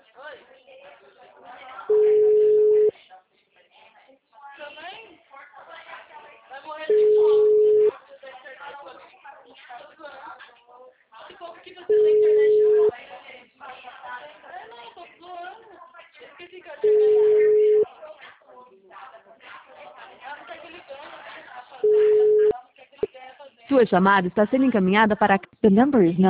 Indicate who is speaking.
Speaker 1: Também? Vai morrer de fome. Esse povo que você na internet não vai. Não, tô zoando. Esqueci que eu tinha ganhado. Ela não quer que ele ganhe. Ela não quer que ele ganhe fazendo.
Speaker 2: Sua chamada está sendo encaminhada para... The number is not